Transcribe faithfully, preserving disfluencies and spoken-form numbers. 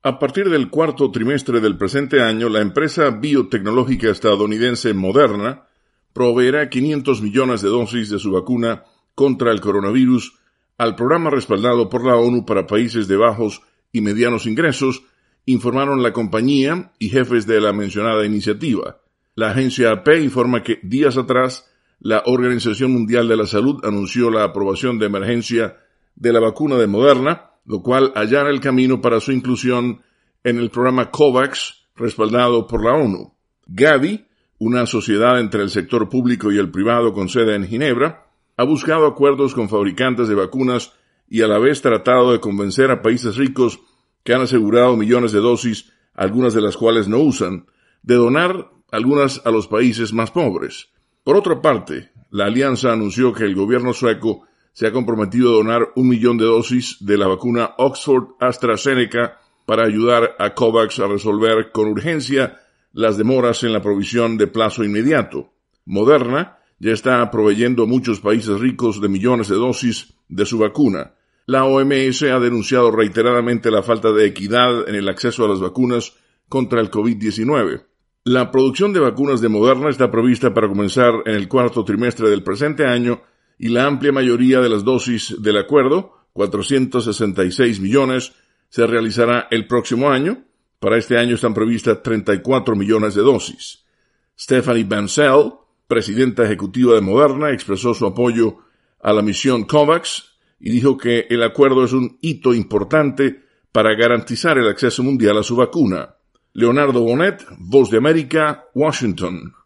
A partir del cuarto trimestre del presente año, la empresa biotecnológica estadounidense Moderna proveerá quinientos millones de dosis de su vacuna contra el coronavirus al programa respaldado por la ONU para países de bajos y medianos ingresos, informaron la compañía y jefes de la mencionada iniciativa. La agencia A P informa que días atrás la Organización Mundial de la Salud anunció la aprobación de emergencia de la vacuna de Moderna, lo cual allana el camino para su inclusión en el programa COVAX respaldado por la ONU. Gavi, una sociedad entre el sector público y el privado con sede en Ginebra, ha buscado acuerdos con fabricantes de vacunas y a la vez tratado de convencer a países ricos que han asegurado millones de dosis, algunas de las cuales no usan, de donar algunas a los países más pobres. Por otra parte, la alianza anunció que el gobierno sueco se ha comprometido a donar un millón de dosis de la vacuna Oxford AstraZeneca para ayudar a COVAX a resolver con urgencia las demoras en la provisión de plazo inmediato. Moderna ya está proveyendo a muchos países ricos de millones de dosis de su vacuna. La O M S ha denunciado reiteradamente la falta de equidad en el acceso a las vacunas contra el COVID diecinueve. La producción de vacunas de Moderna está prevista para comenzar en el cuarto trimestre del presente año y la amplia mayoría de las dosis del acuerdo, cuatrocientos sesenta y seis millones, se realizará el próximo año. Para este año están previstas treinta y cuatro millones de dosis. Stephanie Bancel, presidenta ejecutiva de Moderna, expresó su apoyo a la misión COVAX y dijo que el acuerdo es un hito importante para garantizar el acceso mundial a su vacuna. Leonardo Bonet, Voz de América, Washington.